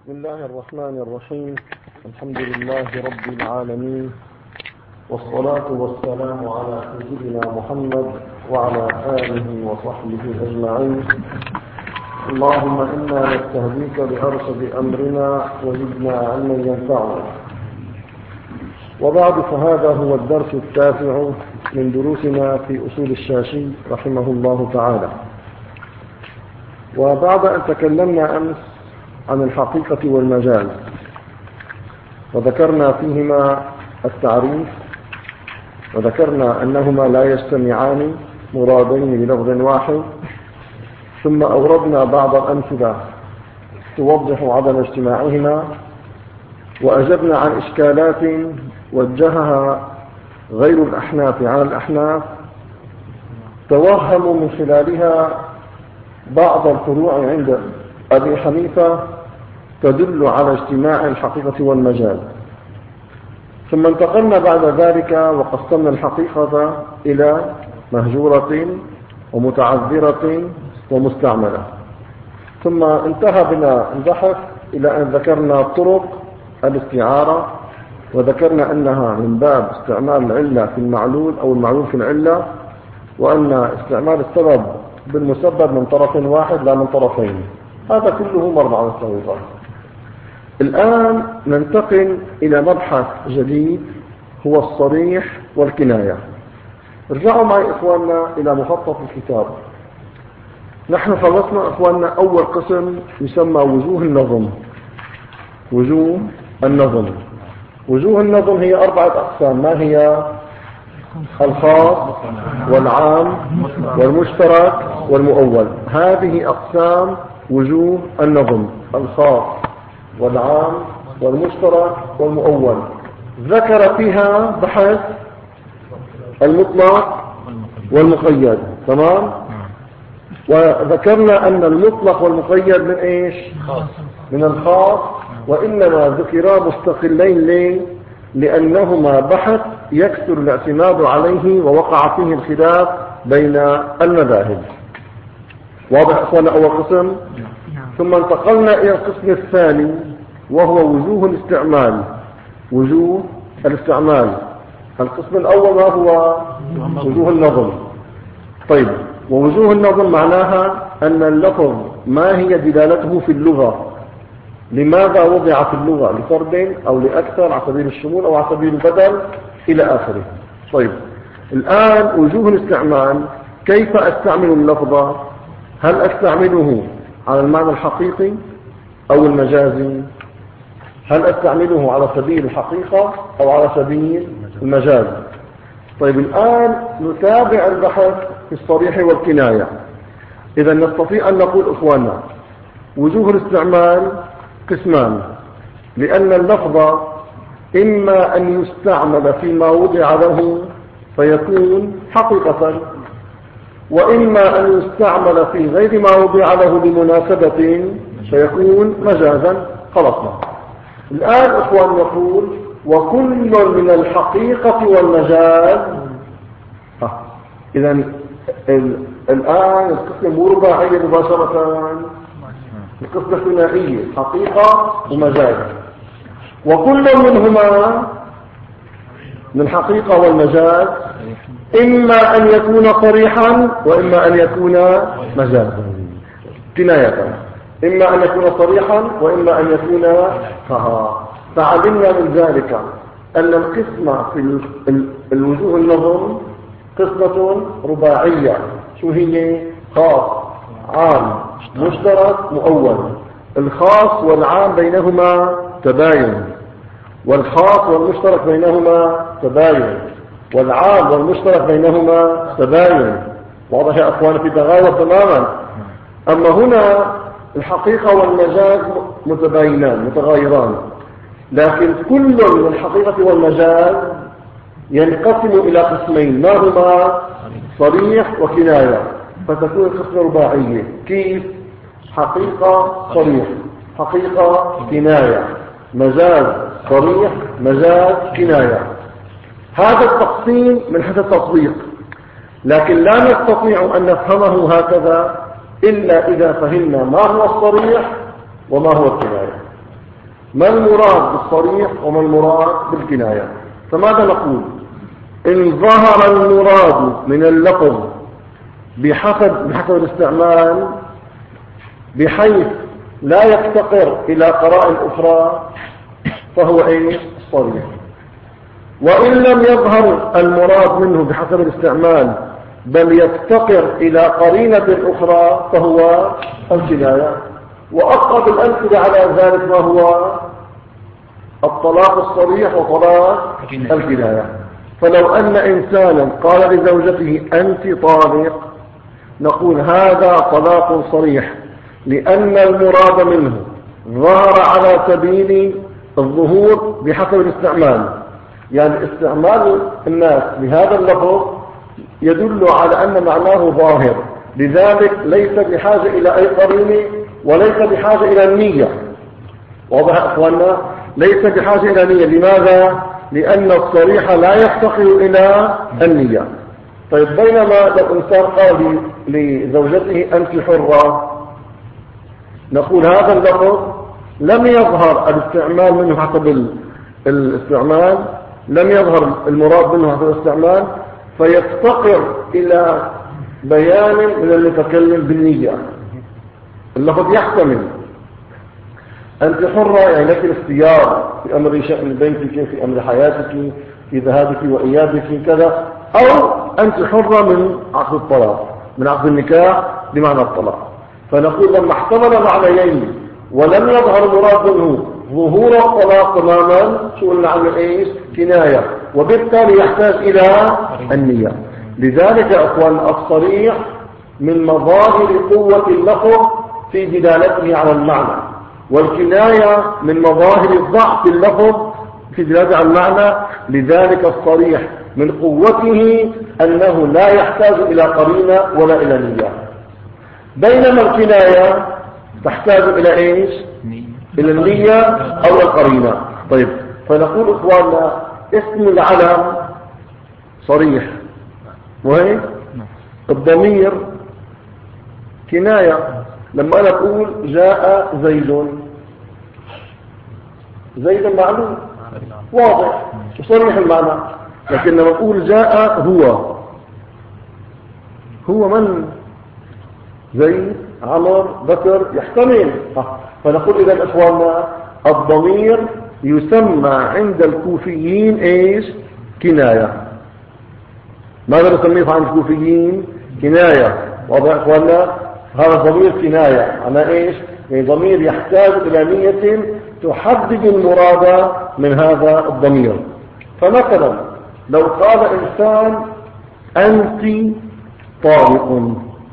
بسم الله الرحمن الرحيم. الحمد لله رب العالمين، والصلاة والسلام على سيدنا محمد وعلى آله وصحبه أجمعين. اللهم إنا نستهديك بأرشد أمرنا وزدنا علما ينفعنا. وبعد، فهذا هو الدرس التاسع من دروسنا في أصول الشاشي رحمه الله تعالى. وبعد أن تكلمنا أمس عن الحقيقة والمجاز وذكرنا فيهما التعريف، وذكرنا أنهما لا يجتمعان مرادين بلفظ واحد، ثم أوردنا بعض الأمثلة توضح عدم اجتماعهما، وأجبنا عن إشكالات وجهها غير الأحناف على الأحناف توهموا من خلالها بعض الفروع عند أبي حنيفة تدل على اجتماع الحقيقة والمجاز. ثم انتقلنا بعد ذلك وقسمنا الحقيقة إلى مهجورة ومتعذرة ومستعملة. ثم انتهى بنا البحث إلى أن ذكرنا طرق الاستعارة، وذكرنا أنها من باب استعمال العلة في المعلول أو المعلول في العلة، وأن استعمال السبب بالمسبب من طرف واحد لا من طرفين. هذا كله مر على التوضيح. الآن ننتقل إلى مبحث جديد هو الصريح والكناية. ارجعوا معي إخواننا إلى مخطط الكتاب. نحن خلصنا إخواننا أول قسم يسمى وجوه النظم. وجوه النظم وجوه النظم هي 4 أقسام. ما هي؟ الخاص والعام والمشترك والمؤول. هذه أقسام وجوه النظم: الخاص والعام والمشترك والمؤول. ذكر فيها بحث المطلق والمقيد، تمام؟ وذكرنا أن المطلق والمقيد من إيش؟ من الخاص، وإنما ذكرا مستقلين. ليه؟ لأنهما بحث يكثر الاعتماد عليه ووقع فيه الخلاف بين المذاهب. واضح أخوانا أول قسم؟ ثم انتقلنا إلى القسم الثاني وهو وجوه الاستعمال. وجوه الاستعمال. القسم الأول ما هو؟ وجوه النظم. طيب، ووجوه النظم معناها أن اللفظ ما هي دلالته في اللغة، لماذا وضع في اللغة، لفرد أو لأكثر على سبيل الشمول أو على سبيل البدل إلى آخره. طيب، الآن وجوه الاستعمال: كيف أستعمل اللفظ؟ هل أستعمله على المعنى الحقيقي أو المجازي؟ هل أستعمله على سبيل الحقيقة أو على سبيل المجاز؟ طيب، الآن نتابع البحث في الصريح والكناية. إذا نستطيع أن نقول إخواننا وجوه الاستعمال قسمان، لأن اللفظ إما أن يستعمل فيما وضع له فيكون حقيقة، وإما أن يستعمل في غير ما وضع له بمناسبة فيكون مجازا. خلصنا. الآن إخوان نقول وكل من الحقيقة والمجاز. إذن الآن القسم مو رباعية مباشرة، القسم ثنائية: حقيقة ومجاز. وكل منهما من الحقيقة والمجاز إما أن يكون صريحا وإما أن يكون مجازا. كناية: إما أن يكون صريحا وإما أن يكون فعلمنا من ذلك أن القسمة في الوجوه النظم قسمة رباعية. شو هي؟ خاص، عام، مشترك، مؤول. الخاص والعام بينهما تباين، والخاص والمشترك بينهما تباين، والعام والمشترك بينهما تباين. واضح يا أخوان؟ في تغاير تماما. أما هنا الحقيقة والمجاز متباينان متغايران، لكن كل من الحقيقة والمجاز ينقسم إلى قسمين، ما هما؟ صريح وكناية، فتكون القسمة رباعية. كيف؟ حقيقة صريح، حقيقة كناية، مجاز صريح، مجاز كناية. هذا التقسيم من حيث التطبيق، لكن لا نستطيع أن نفهمه هكذا إلا إذا فهمنا ما هو الصريح وما هو الكناية. ما المراد بالصريح وما المراد بالكناية. فماذا نقول؟ إن ظهر المراد من اللفظ بحسب الاستعمال بحيث لا يفتقر إلى قرائن أخرى فهو صريح. وإن لم يظهر المراد منه بحسب الاستعمال بل يفتقر إلى قرينة أخرى فهو الكناية. وأقرب الأمثلة على ذلك ما هو الطلاق الصريح وطلاق الكناية. فلو أن إنسانا قال لزوجته أنت طالق نقول هذا طلاق صريح لأن المراد منه ظهر على سبيل الظهور بحسب الاستعمال. يعني استعمال الناس بهذا اللفظ يدل على أن معناه ظاهر، لذلك ليس بحاجة إلى أي قرينة وليس بحاجة إلى النية. واضح أخوانا؟ ليس بحاجة إلى نية. لماذا؟ لأن الصريح لا يفتقر إلى النية. طيب بينما لو إنسان قال لزوجته أنت حرة نقول هذا اللفظ لم يظهر الاستعمال منه حسب الاستعمال، لم يظهر المراد منه حسب الاستعمال فيفتقر إلى بيان من المتكلم بالنية. اللفظ يحتمل أنت حرة يعني لك الاختيار في أمر شأن بيتك، في أمر حياتك، في ذهابك وإيابك كذا، أو أنت حرة من عقد الطلاق، من عقد النكاح بمعنى الطلاق. فنقول لما احتمل معنيين ولم يظهر المراد منه ظهور الطلاق تماما شو قلنا عنه كناية، وبالتالي يحتاج إلى النية. لذلك يا أخوان الصريح من مظاهر قوة اللفظ في دلالته على المعنى، والكناية من مظاهر ضعف اللفظ في دلالته على المعنى. لذلك الصريح من قوته أنه لا يحتاج إلى قرينة ولا إلى نية، بينما الكناية تحتاج إلى إلى النية أو القرينة. طيب فنقول إخواننا اسم العلم صريح وهي الضمير كناية. لما أنا أقول جاء زيد، زيد معلوم واضح وصريح المعنى، لكن لما أقول جاء هو من؟ زيد، عمر، بكر، يحتمل. فنقول إذا إخواننا الضمير يسمى عند الكوفيين كناية. ماذا نسميه عند الكوفيين؟ كناية. واضح إخواننا؟ هذا الضمير كناية على يعني ضمير يحتاج إلى نية تحدد المراد من هذا الضمير. فمثلا لو قال إنسان أنت طالق،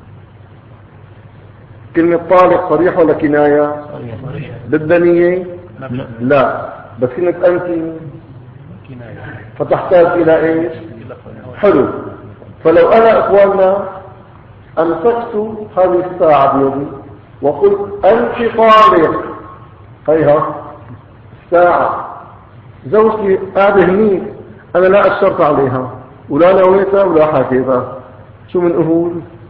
كلمة طالق صريح ولا كناية؟ بدها نية؟ لا، بس كلمة أنت فتحتاج إلى حلو. فلو أنا إخواننا أمسكت هذه الساعة بيدي وقلت أنت طالق، هيها الساعة زوجتي قاعدة هنيك أنا لا أشرت عليها ولا نويتها ولا حكيتها، شو من أقول؟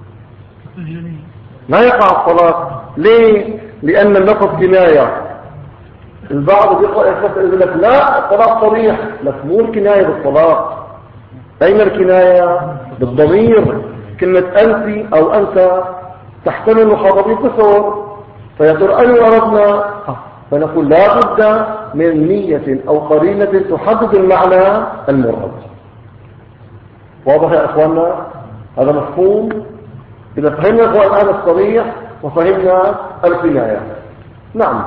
لا يقع الطلاق. ليه؟ لأن اللفظ كناية. البعض يقول لك لا الطلاق صريح، لك مو الكناية بالطلاق. أين الكناية؟ بالضمير. كلمة أنت أو أنت تحتمل مخاطبين كثر، فيقول أن أردنا، فنقول لا بد من نية أو قرينة تحدد المعنى المراد. واضح يا أخواننا؟ هذا مفهوم؟ إذا فهمنا الآن الصريح وفهمنا الكناية. نعم.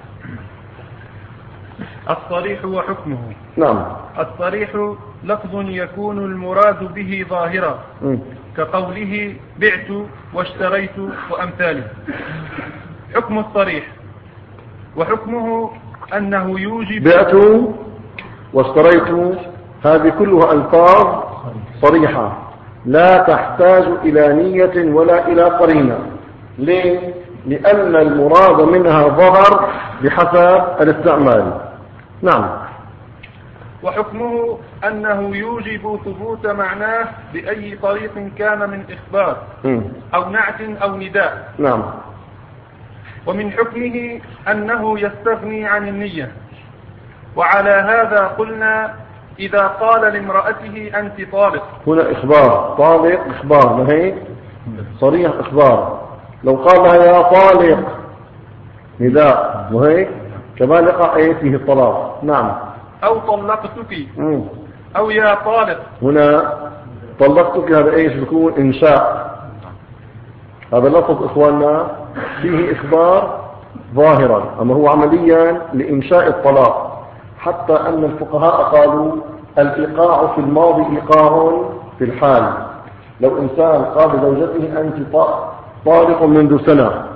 الصريح وحكمه. نعم. الصريح لفظ يكون المراد به ظاهرا كقوله بعت واشتريت وأمثاله. حكم الصريح وحكمه أنه يوجب بعت واشتريت، هذه كلها ألفاظ صريحة لا تحتاج إلى نية ولا إلى قرينة. ليه؟ لأن المراد منها ظهر بحسب الاستعمال. نعم. وحكمه أنه يوجب ثبوت معناه بأي طريق كان من إخبار أو نعت أو نداء. نعم. ومن حكمه أنه يستغني عن النية. وعلى هذا قلنا إذا قال لامرأته أنت طالق. هنا إخبار، طالق إخبار، ما هيك صريح إخبار. لو قال لها يا طالق نداء، وهيك كمان يقع فيه الطلاق. نعم. أو طلقتك أو يا طالق. هنا طلقتك هذا ايش بيكون؟ إنشاء. هذا اللفظ إخواننا فيه إخبار ظاهرا، أما هو عمليا لإنشاء الطلاق، حتى أن الفقهاء قالوا الإيقاع في الماضي إيقاع في الحال. لو إنسان قال لزوجته أنت طالق منذ سنة،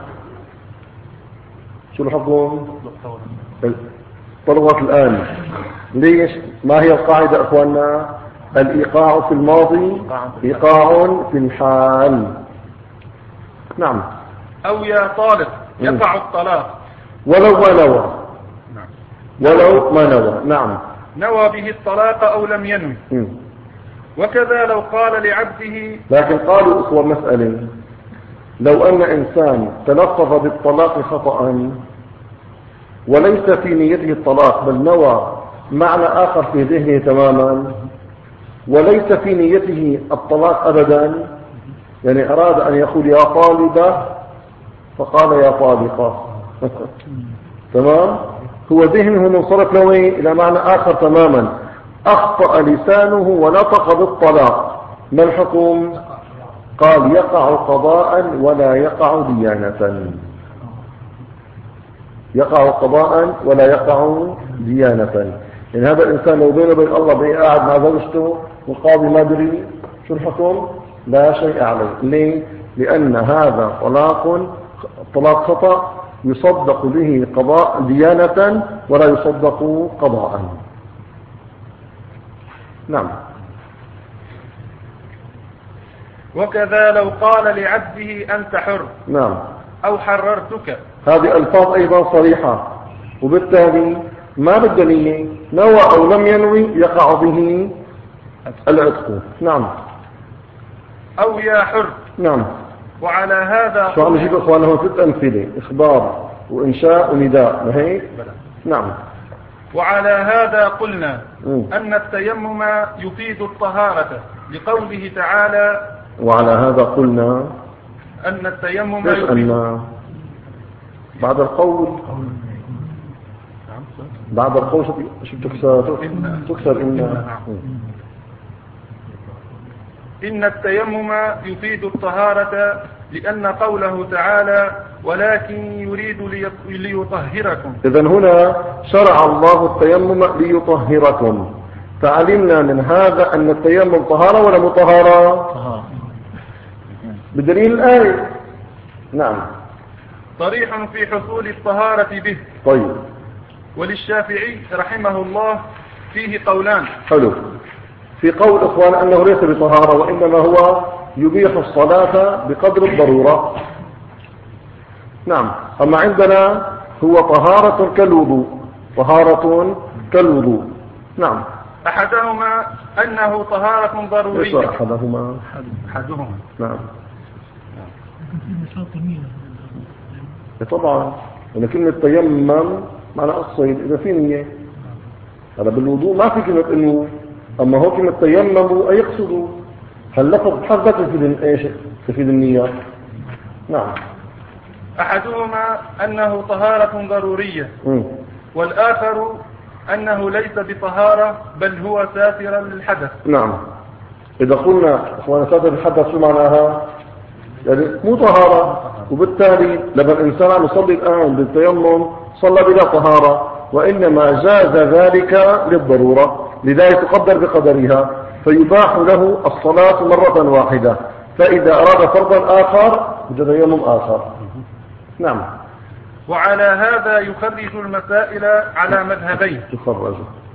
شو الحكم؟ طلقت الآن. ليش؟ ما هي القاعدة أخواننا؟ الإيقاع في الماضي إيقاع في الحال. نعم. أو يا طالق يقع الطلاق ولو ما نوى. ولو ما نوى. نعم. نوى به الطلاق أو لم ينوي. وكذا لو قال لعبده. لكن قالوا أخوة مسألة، لو أن إنسان تلفظ بالطلاق خطأ وليس في نيته الطلاق، بل نوى معنى آخر في ذهنه تماما، وليس في نيته الطلاق أبدا، يعني أراد أن يقول يا طالبة فقال يا طالقة تمام، هو ذهنه منصرف نوي إلى معنى آخر تماما، أخطأ لسانه ونطق بالطلاق، ما الحكم؟ قال يقع قضاء ولا يقع ديانة. يقع قضاء ولا يقع ديانة. يعني هذا الإنسان لو بينه وبين الله بقى قاعد مع زوجته والقاضي ما دري شو الحكم؟ لا شيء عليه. ليه؟ لأن هذا طلاق خطأ يصدق به قضاء ديانة ولا يصدق قضاء. نعم. وكذا لو قال لعبده أنت حر. نعم. أو حررتك. هذه ألفاظ أيضا صريحة، وبالتالي ما بالدليل نوى أو لم ينوي يقع به العتق. نعم. أو يا حر. نعم. وعلى هذا شو عم نجيب إخوانه 6 أمثلة: إخبار وإنشاء ونداء، ما هيك؟ نعم. وعلى هذا قلنا أن التيمم يفيد الطهارة لقوله تعالى. وعلى هذا قلنا أن التيمم يفيد بعد القول شو تكسر إن التيمم يفيد الطهارة لأن قوله تعالى ولكن يريد ليطهركم. إذن هنا شرع الله التيمم ليطهركم، فعلمنا من هذا أن التيمم طهارة ولا مطهارة؟ طهارة بدليل الآية. نعم. صريح في حصول الطهارة به. طيب. وللشافعي رحمه الله فيه قولان. حلو. في قول إخوان أنه ليس بطهارة، وإنما هو يبيح الصلاة بقدر الضرورة. نعم. أما عندنا هو طهارة كالوضوء. طهارة كالوضوء. نعم. أحدهما أنه طهارة ضرورية. أحدهما. نعم. طبعا أن كلمة تيمم معنى الصيد إذا في نية، هذا بالوضوء ما في كلمة إنه، أما هو كلمة تيمم أي يقصدوا، هل لفظ حقك تفيد إيش؟ تفيد النية. نعم. أحدهما أنه طهارة ضرورية، والآخر أنه ليس بطهارة بل هو ساتر للحدث. نعم. إذا قلنا أخوانا ساتر للحدث شو معناها؟ يعني مو طهارة، وبالتالي لما الإنسان عم يصلي الآن بالتيمم صلى بلا طهارة، وإنما جاز ذلك للضرورة، لذلك تقدر بقدرها، فيباح له الصلاة مرة واحدة، فإذا أراد فرضا آخر بتيمم آخر. نعم. وعلى هذا يخرج المسائل على مذهبين. تخرج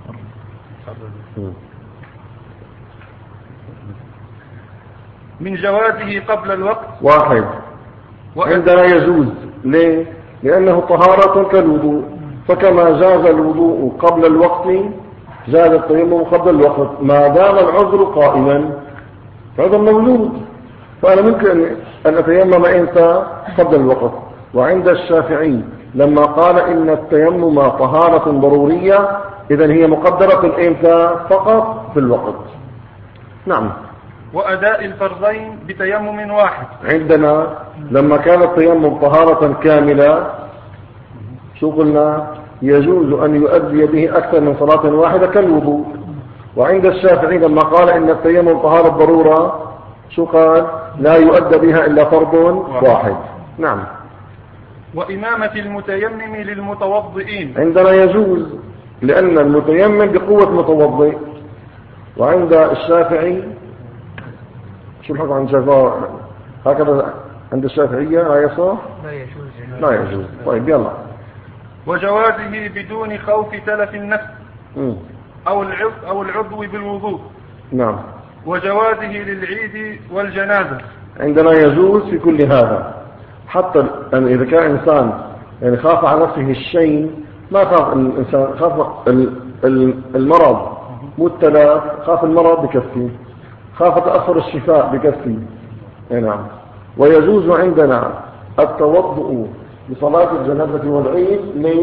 من جوازه قبل الوقت. واحد. عندنا يجوز. ليه؟ لأنه طهارة كالوضوء، فكما جاز الوضوء قبل الوقت جاز التيمم قبل الوقت، ما دام العذر قائما. هذا موجود، فأنا ممكن أن أتيمم إمتى؟ قبل الوقت، وعند الشافعي لما قال إن التيمم طهارة ضرورية إذن هي مقدرة الإمتى فقط في الوقت. نعم. وأداء الفرضين بتيمم واحد. عندنا لما كان التيمم طهارة كاملة شو قلنا؟ يجوز أن يؤدي به أكثر من صلاة واحدة كالوضوء. وعند الشافعي لما قال إن التيمم طهارة ضرورة شو قال؟ لا يؤدى بها إلا فرض واحد. نعم. وإمامة المتيمم للمتوضئين عندنا يجوز لأن المتيمم بقوة متوضئ. وعند الشافعي شو الحكم عند الشافعي؟ هكذا عند الشافعية هاي صح؟ لا يجوز. طيب يلا. وجوازه بدون خوف تلف النفس أو العضو بالوضوء. نعم. وجوازه للعيد والجنازة. عندنا يجوز في كل هذا، حتى أن إذا كان إنسان يعني خاف على نفسه الشيء، ما خاف الإنسان، خاف المرض مبتلى، خاف المرض بكفي، خاف تأخر الشفاء بكفي. نعم. ويجوز عندنا التوضؤ لصلاة الجنازة والعيد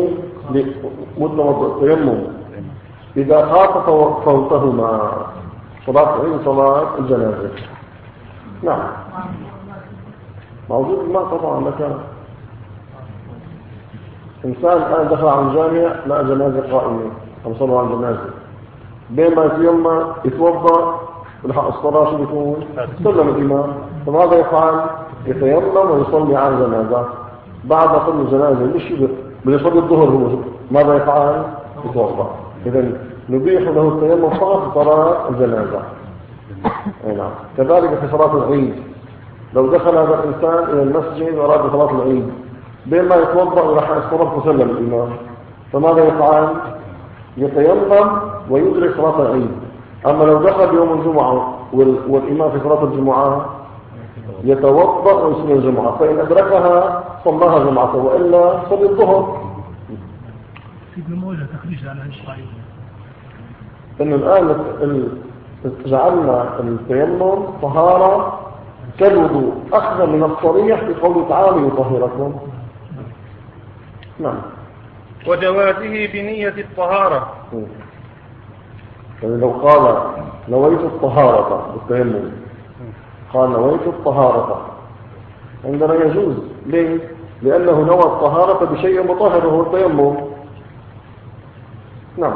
لمطلق التيمم إذا خاف فوتهما، صلاة العيد وصلاة الجنازة. نعم. موجود الماء طبعا. لك إنسان الآن دخل على الجامع لقى جنازة قائمة أو صلوا على الجنازة، بين ما يتيمم يتوضأ ولحق الصلاة شو بيكون؟ سلم الإمام. فماذا يفعل؟ يتيمم ويصلي على الجنازة. بعد صلاة الجنازة مش بيصلي الظهر، هو ماذا يفعل؟ يتوضأ. إذن نبيح له التيمم فقط في صلاة الجنازة. نعم. كذلك في صلاة العيد، لو دخل هذا الإنسان إلى المسجد وأراد صلاة العيد، بين ما يتوضأ وراح الصلاة وسلم الإمام، فماذا يفعل؟ يتيمم ويدرك صلاة العيد. أما لو دخل يوم الجمعة والإمام في صلاة الجمعة يتوضأ ويصلي الجمعة، فإن أدركها صلاها جمعة، وإلا صلي الظهر. سيدنا موجه تخريج على الشرعي. إنه الآن جعلنا التيمم طهارة كالوضوء، أخذ من الصريح في قوله تعالى يطهركم. نعم. وجوازه بنية الطهارة. يعني لو قال نويت الطهارة بالتيمم، قال نويت الطهارة، عندنا يجوز. ليه؟ لأنه نوى الطهارة بشيء مطهر وهو التيمم. نعم.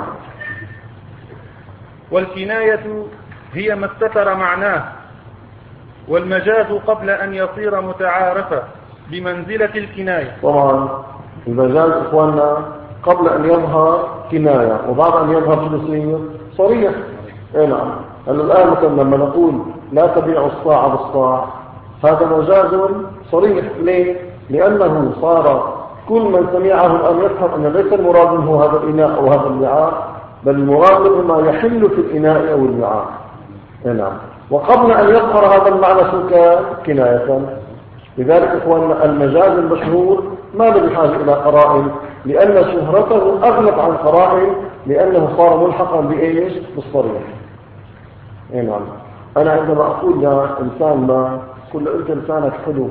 والكناية هي ما استتر معناه، والمجاز قبل أن يصير متعارفا بمنزلة الكناية. طبعا المجاز إخواننا قبل أن يظهر كناية، وبعد أن يظهر شو يصير؟ صريح. نعم. الآن مثلا لما نقول لا تبيع الصاع بالصاع، هذا مجاز صريح. ليه؟ لأنه صار كل من سمعه الآن يفهم أن ليس المراد منه هذا الإناء أو هذا الوعاء، بل المراد منه ما يحل في الإناء أو الوعاء. نعم. وقبل أن يظهر هذا المعنى شو كان؟ كناية. لذلك إخواننا المجاز المشهور ما له بحاجة إلى قرائن، لأن شهرته أغلب عن قرائن، لأنه صار ملحقا بإيش؟ بالصريح. نعم. أنا عندما أقول لإنسان ما كل أنت إنسانك حلو،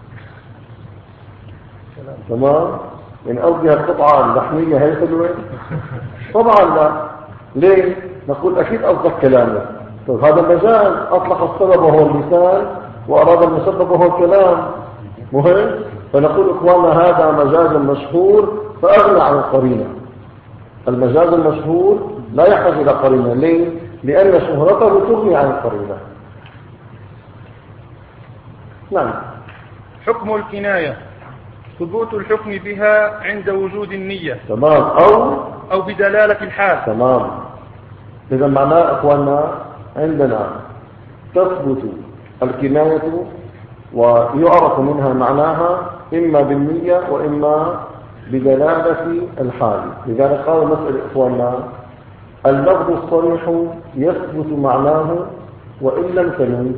تمام؟ من قصدي القطعة اللحمية هي حلوة؟ طبعا لا. ليه؟ نقول أكيد قصدك كلامه. طيب هذا مجاز، أطلق السبب وهو اللسان وأراد المسبب وهو الكلام. مهم؟ فنقول إخواننا هذا مجاز مشهور فأغنى عن القرينة. المجاز المشهور لا يحتاج إلى قرينة. ليه؟ لأن شهرته تغني عن القرينة. نعم. حكم الكناية ثبوت الحكم بها عند وجود النية. تمام. أو بدلالة الحال. تمام. إذا معناه إخواننا عندنا تثبت الكناية ويعرف منها معناها إما بالنية وإما بدلالة الحال. لذلك قال مسألة إخواننا اللفظ الصريح يثبت معناه وإن لم تنوي،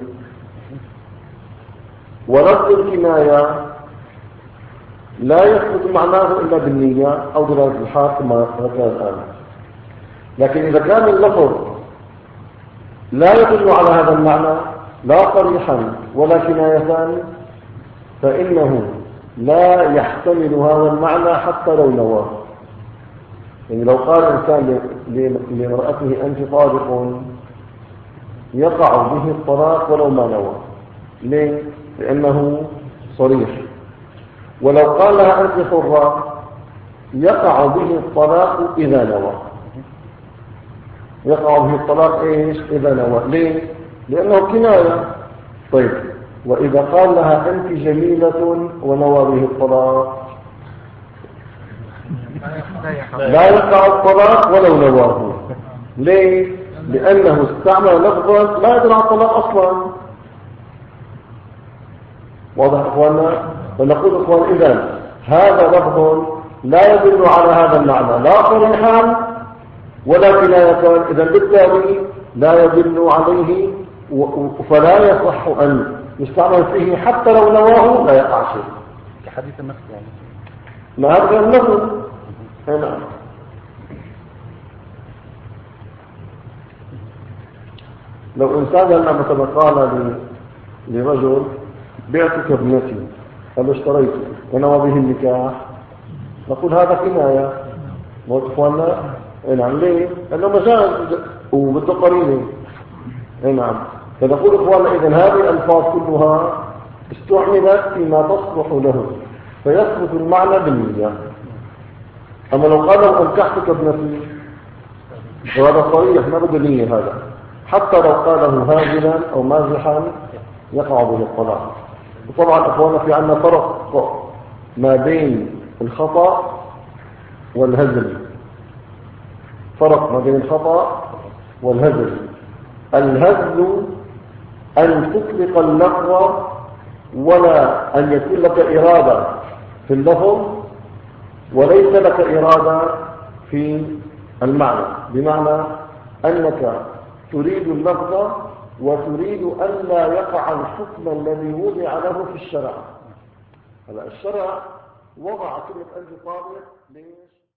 ولفظ الكناية لا يثبت معناه إلا بالنية أو دلالة الحال كما ذكرنا الآن. لكن إذا كان اللفظ لا يدل على هذا المعنى لا صريحا ولا كناية، فإنه لا يحتمل هذا المعنى حتى لو نواه. يعني لو قال إنسان لامرأته أنت طالق يقع به الطلاق ولو ما نوى. ليه؟ لأنه صريح. ولو قال لها أنت حرة يقع به الطلاق إذا نوى. يقع به الطلاق إيش؟ إذا نوى. ليه؟ لأنه كناية. طيب وإذا قال لها أنت جميلة ونوى به الطلاق لا يقع الطلاق ولو نواه. ليه؟ لأنه استعمل لفظا لا يدل على الطلاق أصلا. واضح أخواننا؟ فنقول أخوان إذن هذا لفظ لا يدل على هذا المعنى لا صريحا ولا كناية، إذن بالتالي لا يدل عليه فلا يصح أن يستعمل فيه حتى لو نواه لا يقع شيء. كحديث النفس يعني. ما هذا النفس هنا. لو إنسان لما مثلا قال لرجل بعتك ابنتي قال اشتريته ونوى به النكاح نقول هذا كناية. واخوانا نعم. ليه؟ لأنه مجاز وبده قرينه. نعم. فنقول اخوانا إذن هذه الألفاظ كلها استعملت فيما تصلح له فيثبت المعنى بالنية. أما لو قال أنكحتك ابنتي وهذا صريح ما بده نية، هذا حتى لو قاله هازلا أو مازحا يقع به الطلاق. وطبعا أخوانا في عندنا فرق ما بين الخطأ والهزل. فرق ما بين الخطأ والهزل. الهزل أن تطلق اللفظ ولا أن يكون لك إرادة في اللفظ وليس لك إرادة في المعنى، بمعنى أنك تريد اللفظ وتريد أن لا يقع الحكم الذي وضع له في الشرع. هذا الشرع وضع كلمة أنت طالق ليش؟